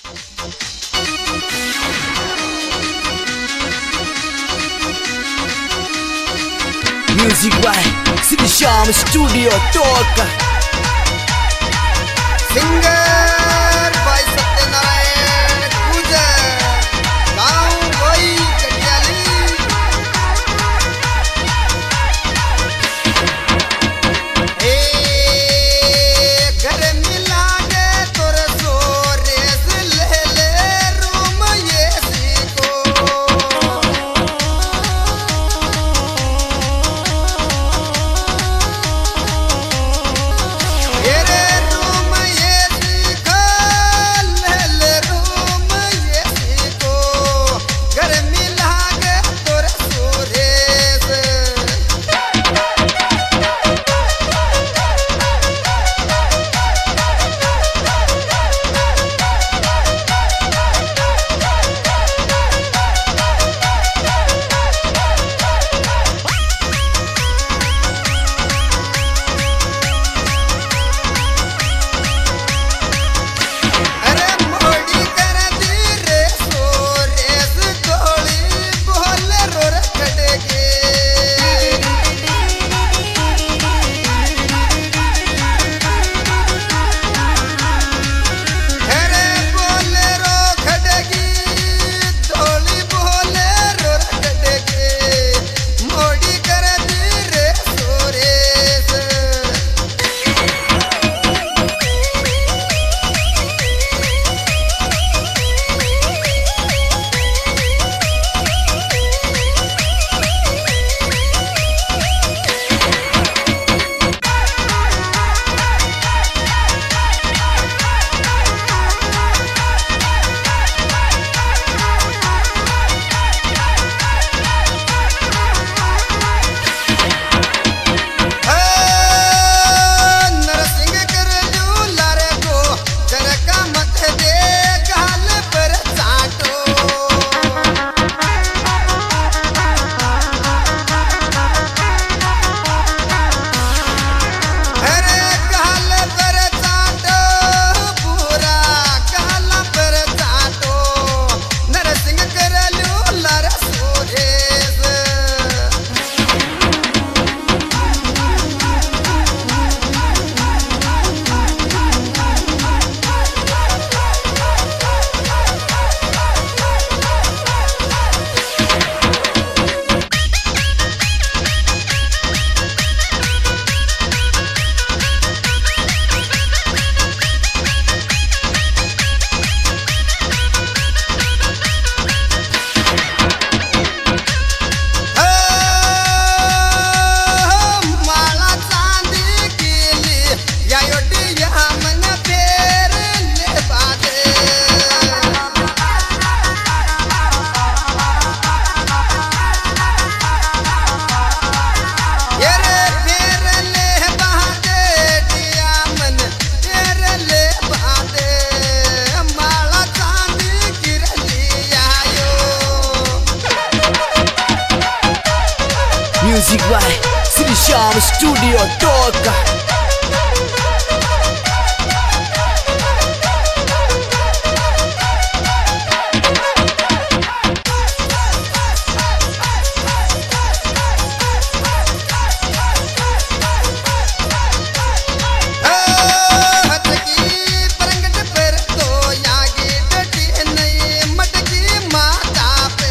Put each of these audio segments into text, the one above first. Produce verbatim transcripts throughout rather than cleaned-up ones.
Music by Sri Shyam Studio Talk. Singer भाई सत्यनारायण गुजर गाँव वही कटियाली। ए घर मिला के तोर सोरेस ले ले रूम ये सीको। तेरे रूम ये सीखो ले ले रूम ये सीखो घर मिला के तोर सोरेस। अरे मोड़ी कर दी रे सोरेस गोली बोले रोर खड़ेगे। अरे बोले रो खड़ेगी गोली बोले रोर खड़ेगे मोड़ी कर दी रे सोरेस। नरसिंह कर लू लारे को जरका मत दे गाल पर चाटो। अरे गाल पर चाटो पूरा गाल पर चाटो नरसिंह कर लू लारे सोरेस। माला चांदी केली या योटी मन फेर ले बादे। ये रे फेर ले बादे दिया मन फेर ले बादे माला चांदी गिरली आयो। Music by Sri Shyam Studio Talk. हटकी परंगट पर तो यागी डटी नहीं मटकी माता पे।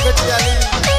बेटियाली